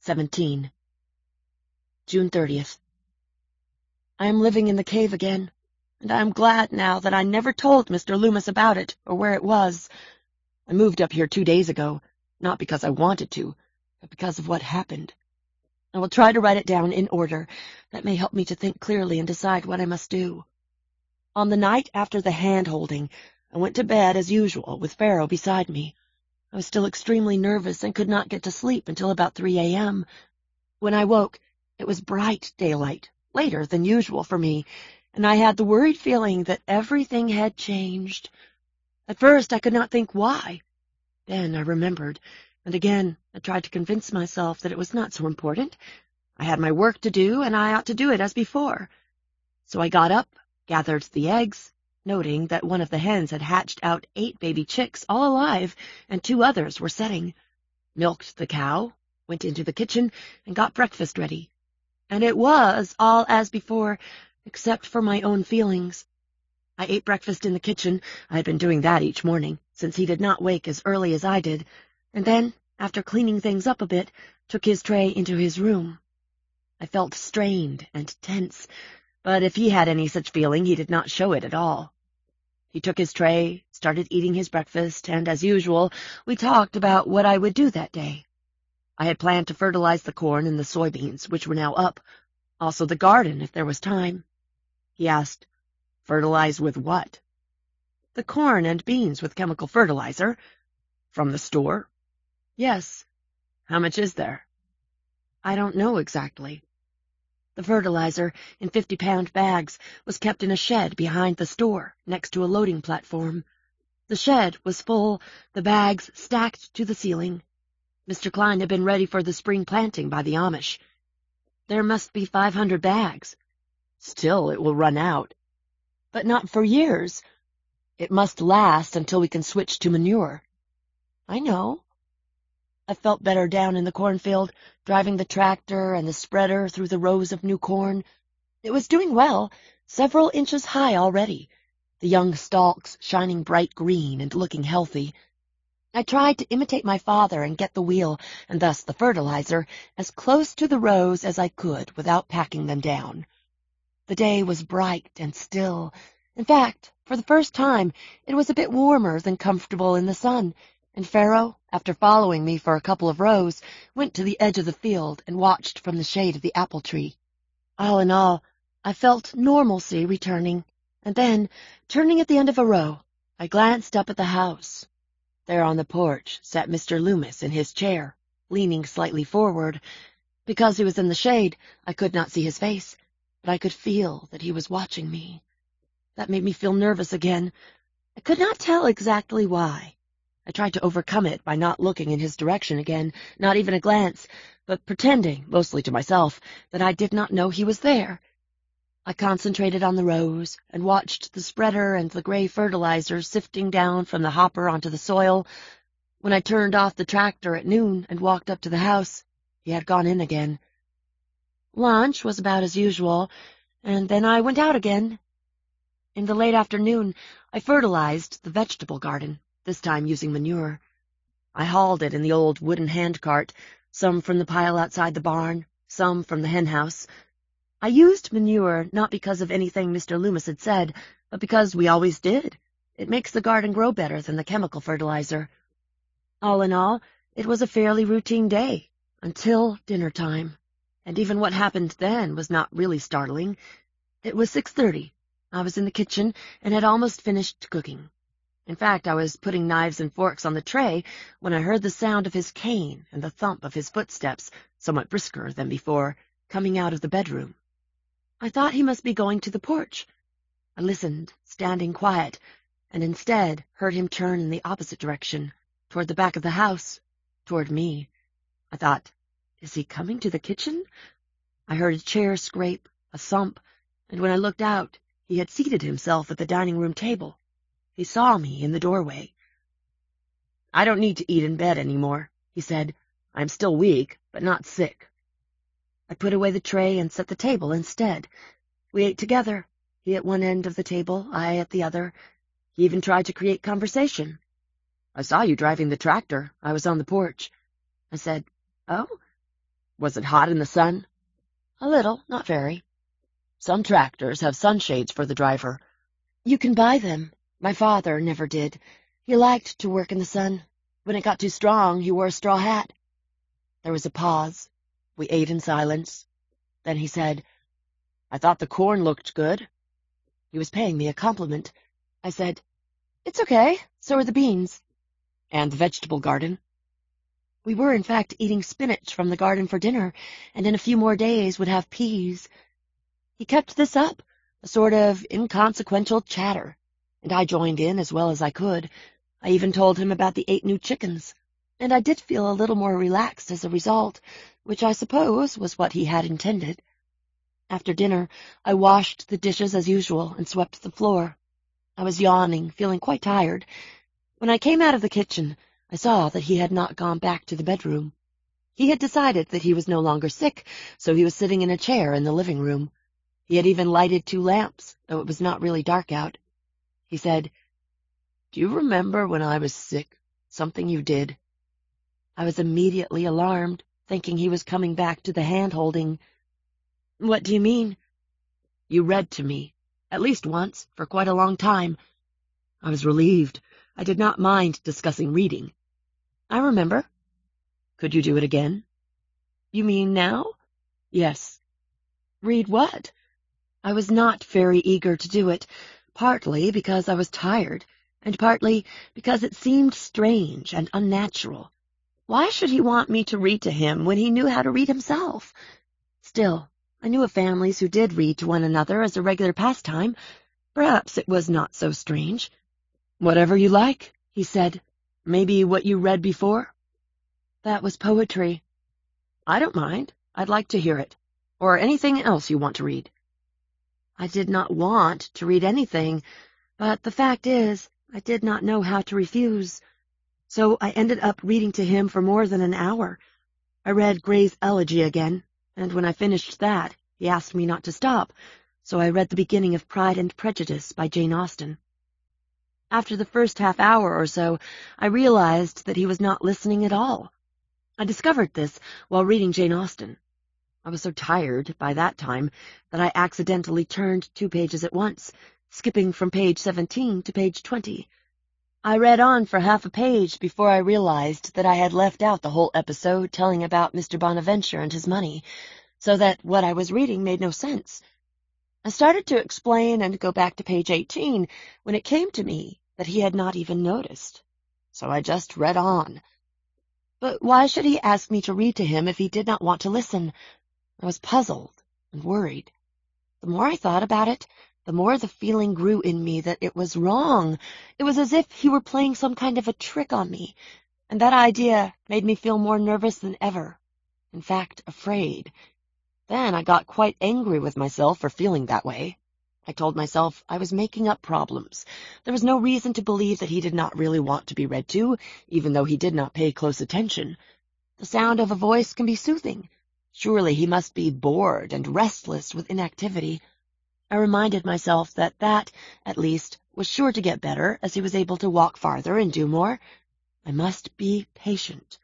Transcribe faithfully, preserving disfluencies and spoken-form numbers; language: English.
seventeen. June thirtieth. I am living in the cave again, and I am glad now that I never told Mister Loomis about it or where it was. I moved up here two days ago, not because I wanted to, but because of what happened. I will try to write it down in order. That may help me to think clearly and decide what I must do. On the night after the hand-holding, I went to bed as usual with Pharaoh beside me. I was still extremely nervous and could not get to sleep until about three a m When I woke, it was bright daylight, later than usual for me, and I had the worried feeling that everything had changed. At first I could not think why. Then I remembered, and again I tried to convince myself that it was not so important. I had my work to do, and I ought to do it as before. So I got up, gathered the eggs, noting that one of the hens had hatched out eight baby chicks, all alive, and two others were setting, milked the cow, went into the kitchen, and got breakfast ready. And it was all as before, except for my own feelings. I ate breakfast in the kitchen. I had been doing that each morning, since he did not wake as early as I did, and then, after cleaning things up a bit, took his tray into his room. I felt strained and tense, but if he had any such feeling, he did not show it at all. He took his tray, started eating his breakfast, and, as usual, we talked about what I would do that day. I had planned to fertilize the corn and the soybeans, which were now up, also the garden if there was time. He asked, "Fertilize with what?" "The corn and beans with chemical fertilizer." "From the store?" "Yes." "How much is there?" "I don't know exactly." The fertilizer, in fifty-pound bags, was kept in a shed behind the store, next to a loading platform. The shed was full, the bags stacked to the ceiling. Mister Klein had been ready for the spring planting by the Amish. "There must be five hundred bags." "Still, it will run out." "But not for years. It must last until we can switch to manure." "I know." I felt better down in the cornfield, driving the tractor and the spreader through the rows of new corn. It was doing well, several inches high already, the young stalks shining bright green and looking healthy. I tried to imitate my father and get the wheel, and thus the fertilizer, as close to the rows as I could without packing them down. The day was bright and still. In fact, for the first time, it was a bit warmer than comfortable in the sun, and Pharaoh, after following me for a couple of rows, went to the edge of the field and watched from the shade of the apple tree. All in all, I felt normalcy returning, and then, turning at the end of a row, I glanced up at the house. There on the porch sat Mister Loomis in his chair, leaning slightly forward. Because he was in the shade, I could not see his face, but I could feel that he was watching me. That made me feel nervous again. I could not tell exactly why. I tried to overcome it by not looking in his direction again, not even a glance, but pretending, mostly to myself, that I did not know he was there. I concentrated on the rows and watched the spreader and the gray fertilizer sifting down from the hopper onto the soil. When I turned off the tractor at noon and walked up to the house, he had gone in again. Lunch was about as usual, and then I went out again. In the late afternoon, I fertilized the vegetable garden, this time using manure. I hauled it in the old wooden handcart, some from the pile outside the barn, some from the henhouse. I used manure not because of anything Mister Loomis had said, but because we always did. It makes the garden grow better than the chemical fertilizer. All in all, it was a fairly routine day, until dinner time. And even what happened then was not really startling. It was six thirty. I was in the kitchen and had almost finished cooking. In fact, I was putting knives and forks on the tray when I heard the sound of his cane and the thump of his footsteps, somewhat brisker than before, coming out of the bedroom. I thought he must be going to the porch. I listened, standing quiet, and instead heard him turn in the opposite direction, toward the back of the house, toward me. I thought, is he coming to the kitchen? I heard a chair scrape, a thump, and when I looked out, he had seated himself at the dining room table. He saw me in the doorway. "I don't need to eat in bed any more," he said. "I'm still weak, but not sick." I put away the tray and set the table instead. We ate together, he at one end of the table, I at the other. He even tried to create conversation. "I saw you driving the tractor. I was on the porch." I said, "Oh?" Was it hot in the sun? A little, not very. Some tractors have sunshades for the driver. You can buy them. My father never did. He liked to work in the sun. When it got too strong, he wore a straw hat. There was a pause. We ate in silence. Then he said, I thought the corn looked good. He was paying me a compliment. I said, It's okay. So are the beans. And the vegetable garden. We were, in fact, eating spinach from the garden for dinner, and in a few more days would have peas. He kept this up, a sort of inconsequential chatter, and I joined in as well as I could. I even told him about the eight new chickens, and I did feel a little more relaxed as a result, which I suppose was what he had intended. After dinner, I washed the dishes as usual and swept the floor. I was yawning, feeling quite tired. When I came out of the kitchen, I saw that he had not gone back to the bedroom. He had decided that he was no longer sick, so he was sitting in a chair in the living room. He had even lighted two lamps, though it was not really dark out. He said, Do you remember when I was sick, something you did? I was immediately alarmed, thinking he was coming back to the hand-holding. What do you mean? You read to me, at least once, for quite a long time. I was relieved. I did not mind discussing reading. I remember. Could you do it again? You mean now? Yes. Read what? I was not very eager to do it, partly because I was tired, and partly because it seemed strange and unnatural. Why should he want me to read to him when he knew how to read himself? Still, I knew of families who did read to one another as a regular pastime. Perhaps it was not so strange. Whatever you like, he said. Maybe what you read before? That was poetry. I don't mind. I'd like to hear it. Or anything else you want to read. I did not want to read anything, but the fact is, I did not know how to refuse. So I ended up reading to him for more than an hour. I read Gray's Elegy again, and when I finished that, he asked me not to stop, so I read the beginning of Pride and Prejudice by Jane Austen. After the first half hour or so, I realized that he was not listening at all. I discovered this while reading Jane Austen. I was so tired by that time that I accidentally turned two pages at once, skipping from page seventeen to page twenty. I read on for half a page before I realized that I had left out the whole episode telling about Mister Bonaventure and his money, so that what I was reading made no sense. I started to explain and go back to page eighteen when it came to me that he had not even noticed. So I just read on. But why should he ask me to read to him if he did not want to listen? I was puzzled and worried. The more I thought about it, the more the feeling grew in me that it was wrong. It was as if he were playing some kind of a trick on me, and that idea made me feel more nervous than ever. In fact, afraid. Then I got quite angry with myself for feeling that way. I told myself I was making up problems. There was no reason to believe that he did not really want to be read to, even though he did not pay close attention. The sound of a voice can be soothing. Surely he must be bored and restless with inactivity. I reminded myself that that, at least, was sure to get better as he was able to walk farther and do more. I must be patient.